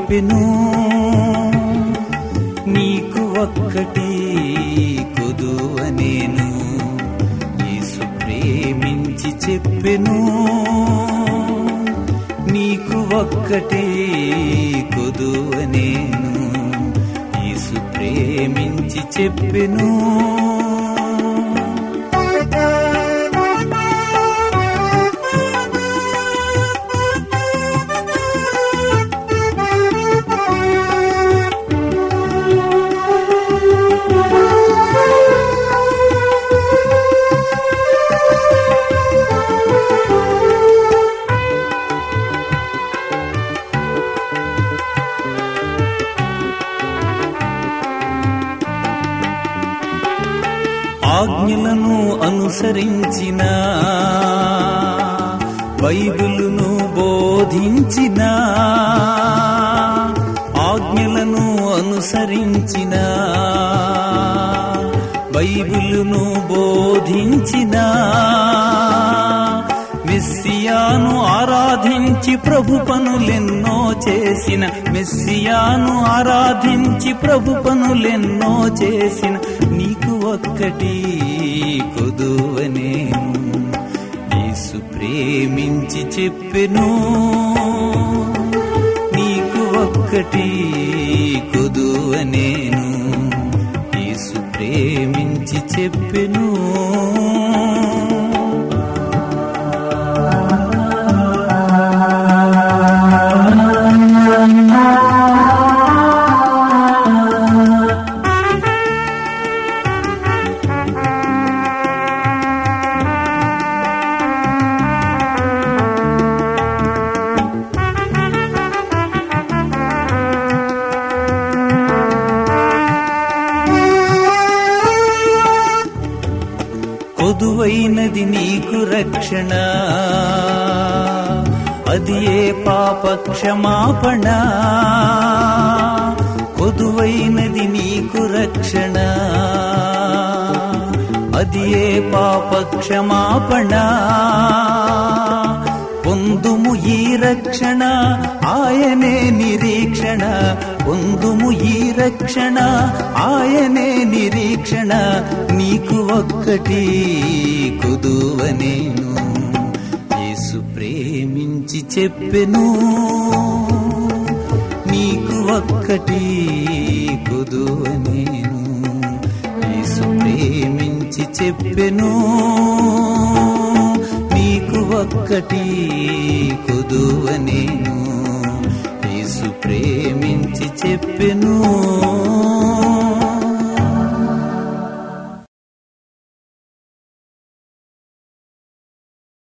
చెప్పెను, నీకు ఒక్కటి కొదువనేను. యేసు ప్రేమించి చెప్పెను, నీకు ఒక్కటే కొదువనేను. యేసు ప్రేమించి చెప్పెను. ఆజ్ఞలను అనుసరించిన, బైబిలును బోధించిన, ఆజ్ఞలను అనుసరించిన, బైబిలును బోధించిన, మెస్సియాను ఆరాధించి ప్రభు పనులెన్నో చేసిన, మెస్సియాను ఆరాధించి ప్రభు పనులెన్నో చేసిన, నీకు ఒక్కటి కొదువనేను. యేసు ప్రేమించి చెప్పెను, నీకు ఒక్కటి కొదువనేను. యేసు ప్రేమించి చెప్పెను. కొదువైనది నీకు రక్షణ, అది ఏ పాప క్షమాపణ. కొదువైనది నీకు రక్షణ, అది ఏ పాప క్షమాపణ. పొందుము ఈ రక్షణ, ఆయనే నిరీక్షణ. పొందుము ఈ రక్షణ, ఆయనే నిరీక్షణ. నీకు ఒక్కటి కొదువనేను. యేసు ప్రేమించి చెప్పెను, నీకు ఒక్కటి కొదువనేను. యేసు ప్రేమించి చెప్పెను, నీకు ఒక్కటి కొదువనేను. యేసు ప్రేమించి చెప్పెను.